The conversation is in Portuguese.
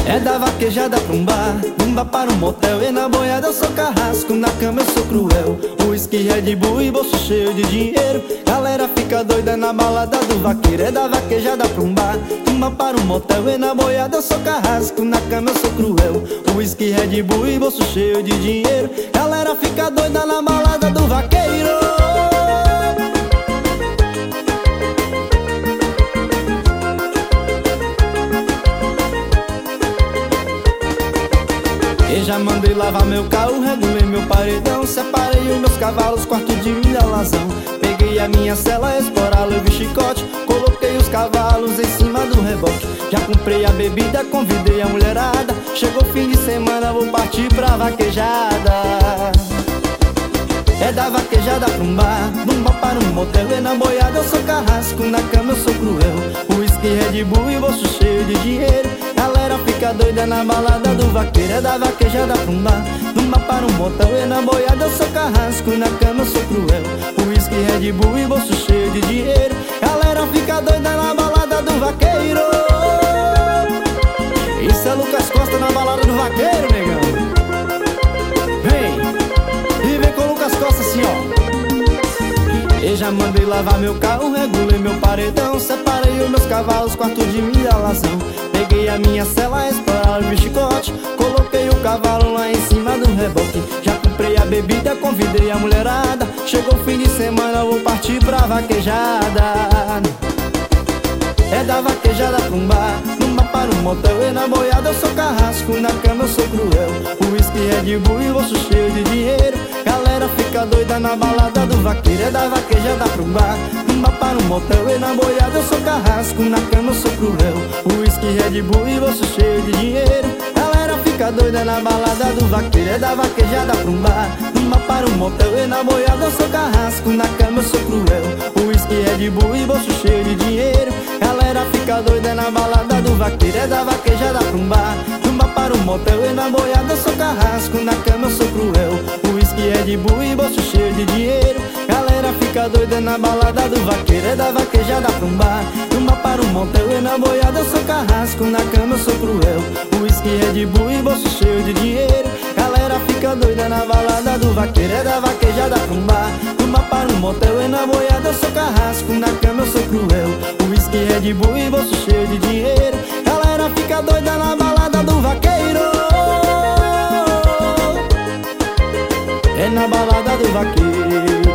É da vaquejada pra um bar, um bar para um motel. E na boiada eu sou carrasco, na cama eu sou cruel. Whisky, Red Bull e bolso cheio de dinheiro. Galera fica doida na balada do vaqueiro. É da vaquejada pra um bar para um motel. E na boiada eu sou carrasco, na cama eu sou cruel. Whisky, Red Bull e bolso cheio de dinheiro. Galera fica doida na balada do vaqueiro. E já mandei lavar meu carro, regulei meu paredão. Separei os meus cavalos, quarto de milha, alazão. Peguei a minha cela, esporá, levei chicote. Coloquei os cavalos em cima do reboque. Já comprei a bebida, convidei a mulherada. Chegou fim de semana, vou partir pra vaquejada. É da vaquejada pra um bar para um motel. E na boiada eu sou carrasco, na cama eu sou cruel. Whisky, Red Bull e bolso cheio de dinheiro. Galera fica doida na balada do vaqueiro. É da vaquejada pra um bar para um motel. E na boiada eu sou carrasco, na cama eu sou cruel. Whisky, Red Bull e bolso cheio de dinheiro. Galera fica doida na balada do vaqueiro. Isso é Lucas Costa na balada do vaqueiro, negão. Vem, e vem com Lucas Costa assim, ó. E já mandei lavar meu carro, regulei meu paredão. Separei os meus cavalos, quarto de milha, alazão. Peguei a minha cela, esporá, levei chicote. Coloquei o cavalo lá em cima do reboque. Já comprei a bebida, convidei a mulherada. Chegou o fim de semana, vou partir pra vaquejada. É da vaquejada pra um bar para um motel. E na boiada eu sou carrasco, na cama eu sou cruel. Whisky, Red Bull e bolso cheio de dinheiro. Galera fica doida na balada do vaqueiro. É da vaquejada pra um bar para um motel. E na boiada eu sou carrasco, na cama eu sou cruel. Whisky, Red Bull e bolso cheio de dinheiro. Galera fica doida na balada do vaqueiro. É da vaquejada pra um bar para um motel. E na boiada eu sou carrasco, na cama eu sou cruel. Whisky, Red Bull e bolso cheio de dinheiro. Galera fica doida na balada do vaqueiro. É da vaquejada pra um bar para um motel. E na boiada eu sou carrasco, na cama eu sou cruel. Whisky, Red Bull e bolso cheio de dinheiro. Galera fica doida na balada do vaqueiro. É da vaquejada pra um bar para um motel. E na boiada eu sou carrasco, na cama eu sou cruel. Whisky, Red Bull e bolso cheio de dinheiro. Galera fica doida na balada do vaqueiro. É da vaquejada pra um bar para um motel. E na boiada eu sou carrasco, na cama eu sou cruel. Whisky, Red Bull e bolso cheio de dinheiro. Galera fica doida na balada do vaqueiro. É na balada do vaqueiro.